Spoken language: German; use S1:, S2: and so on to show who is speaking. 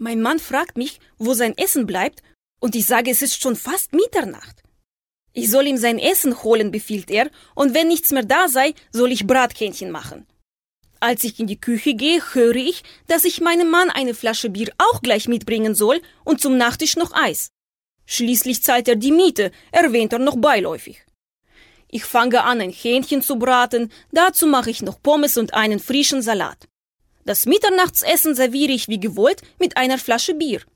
S1: Mein Mann fragt mich, wo sein Essen bleibt, und ich sage, es ist schon fast Mitternacht. Ich soll ihm sein Essen holen, befiehlt er, und wenn nichts mehr da sei, soll ich Brathähnchen machen. Als ich in die Küche gehe, höre ich, dass ich meinem Mann eine Flasche Bier auch gleich mitbringen soll und zum Nachtisch noch Eis. Schließlich zahlt er die Miete, erwähnt er noch beiläufig. Ich fange an, ein Hähnchen zu braten, dazu mache ich noch Pommes und einen frischen Salat. Das Mitternachtsessen serviere ich wie gewollt mit einer Flasche Bier.